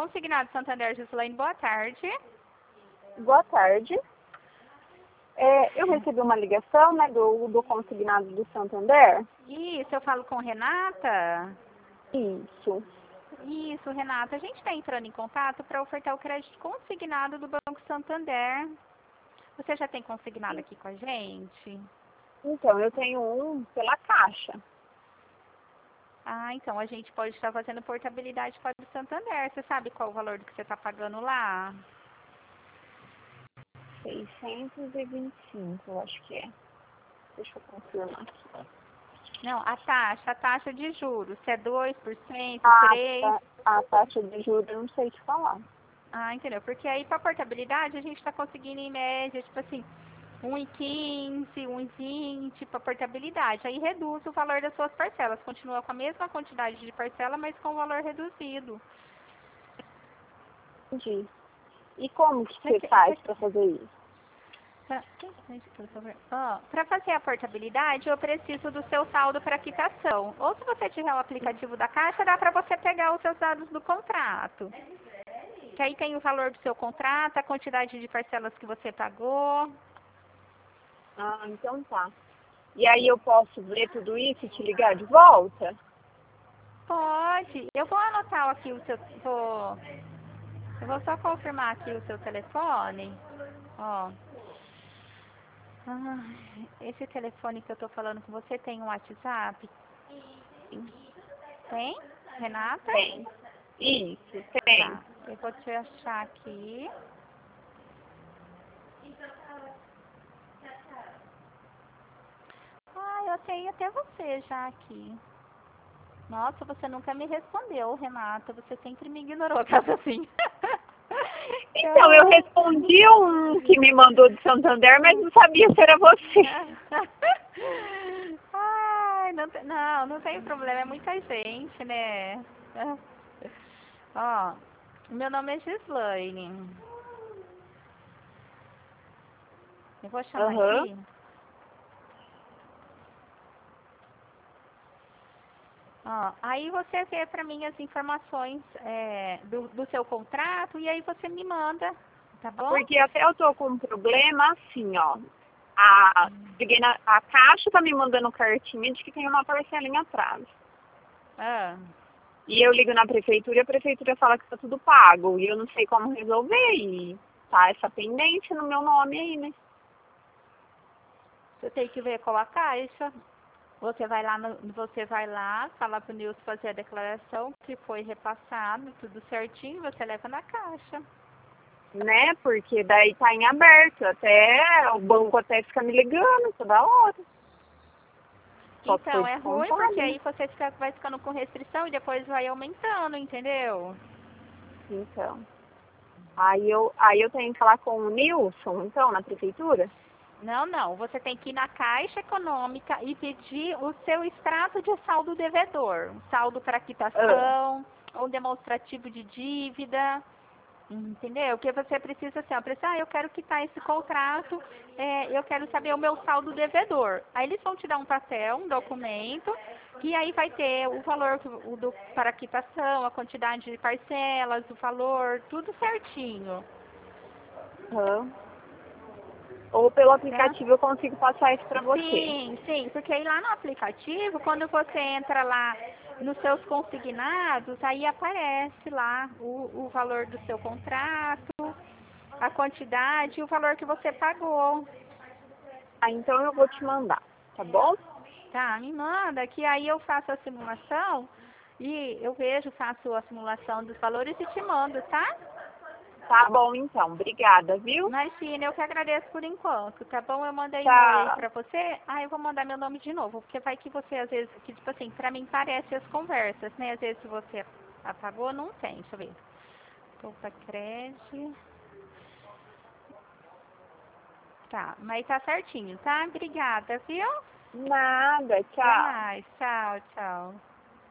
Consignado Santander, Gislaine, boa tarde. Boa tarde. Eu recebi uma ligação, né, do consignado do Santander. Isso, eu falo com Renata? Isso. Isso, Renata. A gente está entrando em contato para ofertar o crédito consignado do Banco Santander. Você já tem consignado aqui com a gente? Então, eu tenho um pela Caixa. Ah, então a gente pode estar fazendo portabilidade para o Santander. Você sabe qual o valor do que você está pagando lá? 625, eu acho que é. Deixa eu confirmar aqui. Não, a taxa de juros. Se é 2%, A, 3%. a taxa de juros eu não sei te falar. Ah, entendeu? Porque aí para portabilidade a gente está conseguindo em média, tipo assim, 1,15, 1,20 para portabilidade. Aí reduz o valor das suas parcelas. Continua com a mesma quantidade de parcela, mas com o valor reduzido. Entendi. E como que você faz para fazer isso? Para fazer a portabilidade, eu preciso do seu saldo para quitação. Ou se você tiver o aplicativo da Caixa, dá para você pegar os seus dados do contrato. Que aí tem o valor do seu contrato, a quantidade de parcelas que você pagou. Ah, então tá. E aí eu posso ver tudo isso e te ligar de volta? Pode. Eu vou anotar aqui o seu... Eu vou só confirmar aqui o seu telefone. Ó. Esse telefone que eu tô falando com você tem um WhatsApp? Tem? Renata? Tem. Isso, tem. Tá. Eu vou te achar aqui. Eu tenho até você já aqui. Nossa, você nunca me respondeu, Renata. Você sempre me ignorou, caso assim. Então, eu respondi um que me mandou de Santander, mas não sabia se era você. Ai, não tem problema. É muita gente, né? Ó, meu nome é Gislaine. Eu vou chamar aqui. Ó, aí você vê para mim as informações do seu contrato e aí você me manda, tá bom? Porque até eu tô com um problema assim, ó. A Caixa tá me mandando cartinha de que tem uma parcelinha atrás. E eu ligo na prefeitura e a prefeitura fala que tá tudo pago. E eu não sei como resolver. E tá essa pendência no meu nome aí, né? Você tem que ver com a Caixa. Você vai lá, fala pro Nilson fazer a declaração que foi repassado, tudo certinho, você leva na Caixa. Né? Porque daí tá em aberto. Até o banco até fica me ligando toda hora. Só Então, é ruim porque aí você vai ficando com restrição e depois vai aumentando, entendeu? Então. Aí eu tenho que falar com o Nilson, então, na prefeitura? Não. Você tem que ir na Caixa Econômica e pedir o seu extrato de saldo devedor. Um saldo para quitação, um demonstrativo de dívida. Entendeu? Porque você precisa assim, eu quero quitar esse contrato, eu quero saber o meu saldo devedor. Aí eles vão te dar um papel, um documento, e aí vai ter o valor para a quitação, a quantidade de parcelas, o valor, tudo certinho. Ou pelo aplicativo eu consigo passar isso para você? Sim, porque aí lá no aplicativo, quando você entra lá nos seus consignados, aí aparece lá o valor do seu contrato, a quantidade e o valor que você pagou. Então eu vou te mandar, tá bom? Tá, me manda, que aí eu faço a simulação e eu faço a simulação dos valores e te mando, tá? Tá bom, então. Obrigada, viu? Imagina, eu que agradeço por enquanto, tá bom? Eu mandei um oi pra você. Eu vou mandar meu nome de novo, porque vai que você, às vezes, que tipo assim, pra mim parece as conversas, né? Às vezes você apagou, não tem, deixa eu ver. Poupa crédito. Tá, mas tá certinho, tá? Obrigada, viu? Nada, tchau. Até mais, tchau.